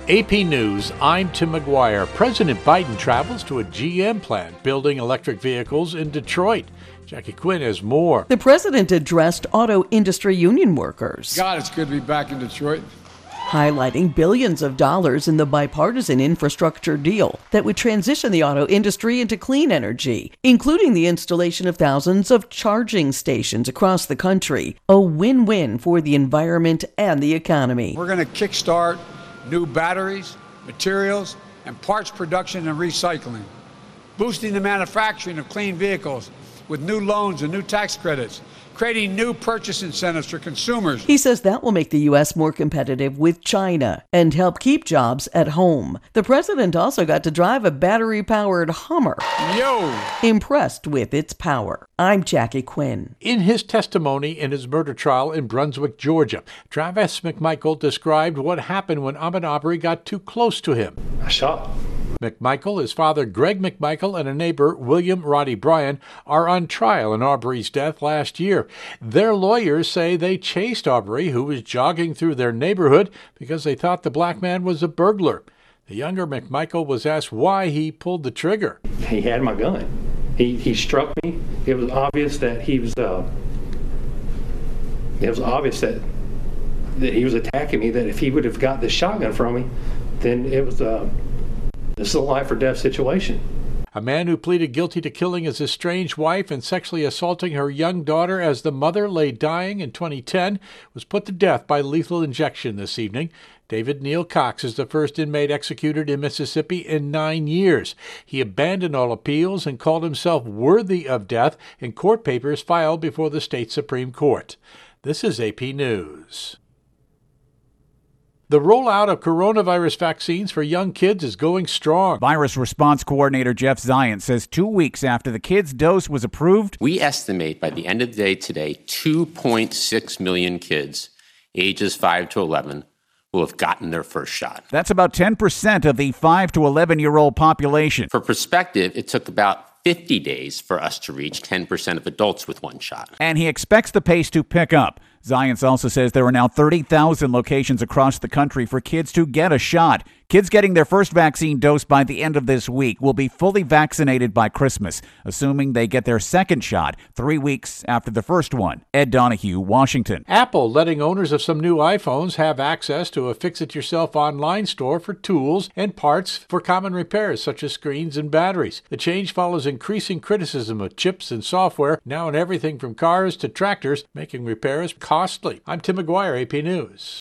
AP News, I'm Tim McGuire. President Biden travels to a GM plant building electric vehicles in Detroit. Jackie Quinn has more. The president addressed auto industry union workers. God, it's good to be back in Detroit. Highlighting billions of dollars in the bipartisan infrastructure deal that would transition the auto industry into clean energy, including the installation of thousands of charging stations across the country. A win-win for the environment and the economy. We're going to kickstart new batteries, materials, and parts production and recycling, boosting the manufacturing of clean vehicles with new loans and new tax credits, creating new purchase incentives for consumers. He says that will make the U.S. more competitive with China and help keep jobs at home. The president also got to drive a battery-powered Hummer. Impressed with its power. I'm Jackie Quinn. In his testimony in his murder trial in Brunswick, Georgia, Travis McMichael described what happened when Ahmaud Arbery got too close to him. I shot. McMichael, his father Greg McMichael, and a neighbor, William Roddy Bryan, are on trial in Arbery's death last year. Their lawyers say they chased Arbery, who was jogging through their neighborhood, because they thought the black man was a burglar. The younger McMichael was asked why he pulled the trigger. He had my gun. He struck me. It was obvious that he was. It was obvious that he was attacking me. That if he would have got the shotgun from me, then it was. This is a life or death situation. A man who pleaded guilty to killing his estranged wife and sexually assaulting her young daughter as the mother lay dying in 2010 was put to death by lethal injection this evening. David Neal Cox is the first inmate executed in Mississippi in 9 years. He abandoned all appeals and called himself worthy of death in court papers filed before the state Supreme Court. This is AP News. The rollout of coronavirus vaccines for young kids is going strong. Virus Response Coordinator Jeff Zients says 2 weeks after the kids' dose was approved, we estimate by the end of the day today, 2.6 million kids ages 5 to 11 will have gotten their first shot. That's about 10% of the 5 to 11-year-old population. For perspective, it took about 50 days for us to reach 10% of adults with one shot. And he expects the pace to pick up. Zients also says there are now 30,000 locations across the country for kids to get a shot. Kids getting their first vaccine dose by the end of this week will be fully vaccinated by Christmas, assuming they get their second shot 3 weeks after the first one. Ed Donahue, Washington. Apple letting owners of some new iPhones have access to a fix-it-yourself online store for tools and parts for common repairs such as screens and batteries. The change follows increasing criticism of chips and software now in everything from cars to tractors, making repairs costly. I'm Tim McGuire, AP News.